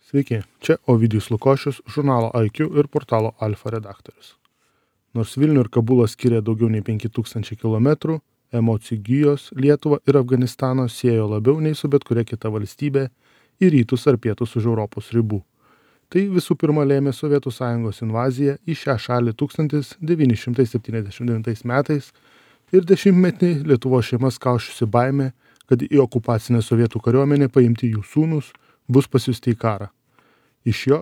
Sveiki, čia Ovidijus Lukošius, žurnalo IQ ir portalo Alfa redaktorius. Nors Vilnių ir Kabulą skiria daugiau nei 5000 km, emocijų gijos Lietuvą ir Afganistaną siejo labiau nei su bet kuria kita valstybė į rytus ar pietus už Europos ribų. Tai visų pirma lėmė Sovietų Sąjungos invaziją į šią šalį 1979 metais ir dešimtmetį Lietuvos šeimas kaušiusi baimė, kad į okupacinę sovietų kariuomenę paimti jų sūnus bus pasiųsti į karą. Iš jo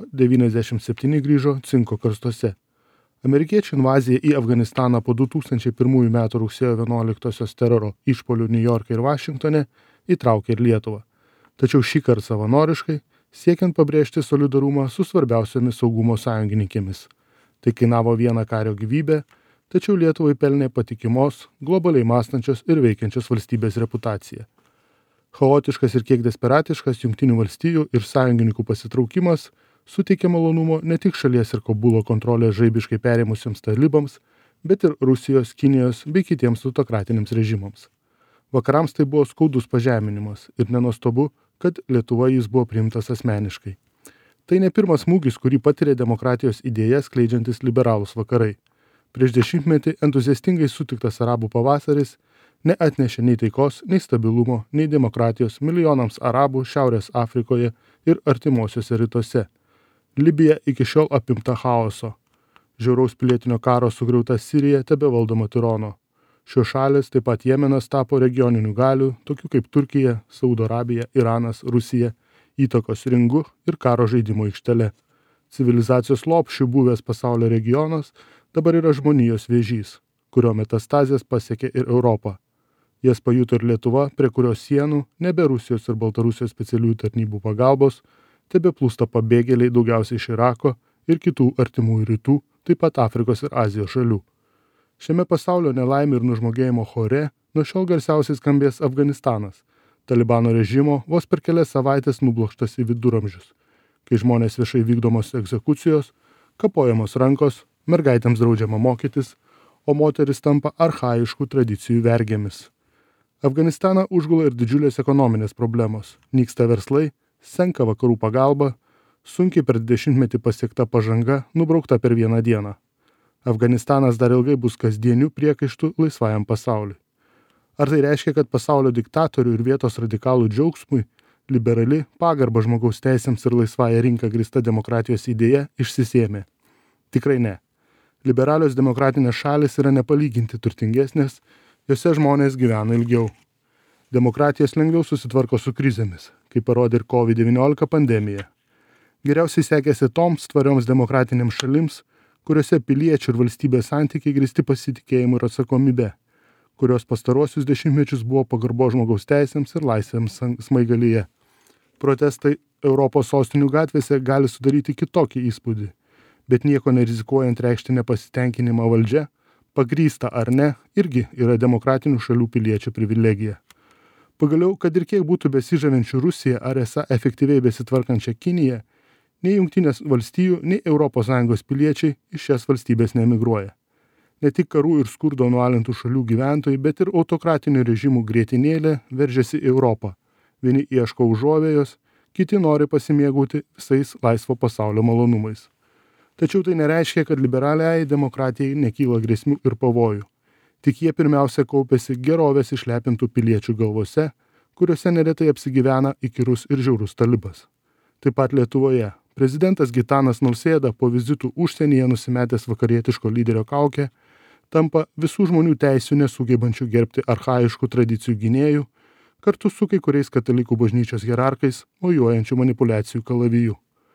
97 grįžo cinko karstuose. Amerikiečių invazija į Afganistaną po 2001 m. rugsėjo 11-osios teroro išpuolių Niujorke ir Vašingtone įtraukė ir Lietuvą. Tačiau šį kartą savanoriškai, siekiant pabrėžti solidarumą su svarbiausiomis saugumo sąjungininkėmis. Tai kainavo vieną kario gyvybę, tačiau Lietuvai pelnė patikimos, globaliai mąstančios ir veikiančios valstybės reputaciją. Chaotiškas ir kiek desperatiškas Jungtinių valstijų ir sąjungininkų pasitraukimas suteikė malonumo ne tik šalies ir Kabulo kontrolę žaibiškai perėmusiems talibams, bet ir Rusijos, Kinijos bei kitiems autokratiniams režimams. Vakarams tai buvo skaudus pažeminimas ir nenuostabu, kad Lietuva jis buvo priimtas asmeniškai. Tai ne pirmas smūgis, kurį patiria demokratijos idėja skleidžiantis liberalūs vakarai. Prieš dešimtmetį entuziastingai sutiktas arabų pavasaris neatnešė nei taikos, nei stabilumo, nei demokratijos milijonams arabų Šiaurės Afrikoje ir artimuosiuose rytuose. Libija iki šiol apimta chaoso. Žiauraus pilietinio karo sugriauta Sirija tebevaldoma tirono. Šios šalis, taip pat Jemenas, tapo regioninių galių, tokių kaip Turkija, Saudo Arabija, Iranas, Rusija, įtakos ringu ir karo žaidimo aikštele. Civilizacijos lopšių buvęs pasaulio regionas dabar yra žmonijos vėžys, kurio metastazės pasiekė ir Europą. Jas pajuto ir Lietuva, prie kurios sienų, nebe Rusijos ir Baltarusijos specialiųjų tarnybų pagalbos, tebeplūsta pabėgėliai daugiausiai iš Irako ir kitų artimųjų rytų, taip pat Afrikos ir Azijos šalių. Šiame pasaulio nelaimė ir nužmogėjimo chore nuo šiol garsiausiai skambės Afganistanas, Talibano režimo vos per kelias savaitės nublokštas į viduramžius, kai žmonės viešai vykdomos egzekucijos, kapojamos rankos, mergaitėms draudžiama mokytis, o moteris tampa archaiškų tradicijų vergėmis. Afganistaną užgula ir didžiulės ekonominės problemos, nyksta verslai, senka vakarų pagalba, sunkiai per 20-metį pasiekta pažanga nubraukta per vieną dieną. Afganistanas dar ilgai bus kasdienių priekaištų laisvajam pasauliui. Ar tai reiškia, kad pasaulio diktatorių ir vietos radikalų džiaugsmui liberali, pagarba žmogaus teisėms ir laisvąją rinką grįsta demokratijos idėja išsisėmė? Tikrai ne. Liberalios demokratinės šalis yra nepalyginti turtingesnės, jose žmonės gyvena ilgiau. Demokratijos lengviau susitvarko su krizėmis, kaip parodė ir COVID-19 pandemija. Geriausiai sekėsi toms tvarioms demokratinėms šalims, kuriuose piliečių ir valstybės santykiai grįsti pasitikėjimu ir atsakomybe, kurios pastaruosius dešimtmečius buvo pagarbo žmogaus teisėms ir laisvėms smaigalyje. Protestai Europos sostinių gatvėse gali sudaryti kitokį įspūdį, bet nieko nerizikuojant reikšti nepasitenkinimą valdžia, pagrįsta ar ne, irgi yra demokratinių šalių piliečių privilegija. Pagaliau, kad ir kiek būtų besižavinčių Rusija ar esą efektyviai besitvarkančią Kiniją, nei Jungtinės valstijų, nei ES piliečiai iš šias valstybės neemigruoja. Ne tik karų ir skurdo nualintų šalių gyventojai, bet ir autokratinių režimų grietinėlė veržiasi į Europą. Vieni ieško užuovėjos, kiti nori pasimėgauti visais laisvo pasaulio malonumais. Tačiau tai nereiškia, kad liberaliai demokratijai nekyla grėsmių ir pavojų. Tik jie pirmiausia kaupėsi gerovės išlepintų piliečių galvose, kuriuose neretai apsigyvena įkyrus ir žiaurus talibas. Taip pat Lietuvoje prezidentas Gitanas Nausėda po vizitų užsienyje nusimetęs vakarietiško lyderio kaukę tampa visų žmonių teisių nesugebančių gerbti archaiškų tradicijų gynėjų, kartu su kai kuriais katalikų bažnyčios hierarchais mojuojančių manipulacijų kalaviju.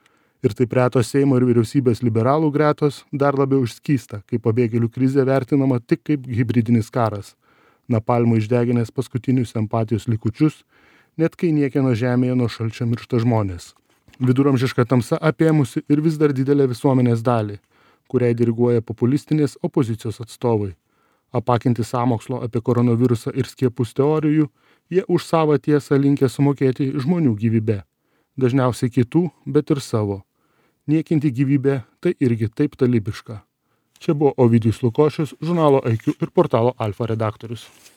Ir taip retos Seimo ir vyriausybės liberalų gretos dar labiau išskysta, kai pabėgėlių krizė vertinama tik kaip hibridinis karas, napalmu išdeginęs paskutinius empatijos likučius, net kai niekieno žemėje nuo šalčio miršta žmonės. Viduramžiška tamsa apėmusi ir vis dar didelę visuomenės dalį, kuriai diriguoja populistinės opozicijos atstovai. Apakinti sąmokslo apie koronavirusą ir skiepus teorijų, jie už savo tiesą linkę sumokėti žmonių gyvybę. Dažniausiai kitų, bet ir savo. Niekinti gyvybę tai irgi taip talibiška. Čia buvo Ovidijus Lukošius, žurnalo IQ ir portalo Alfa redaktorius.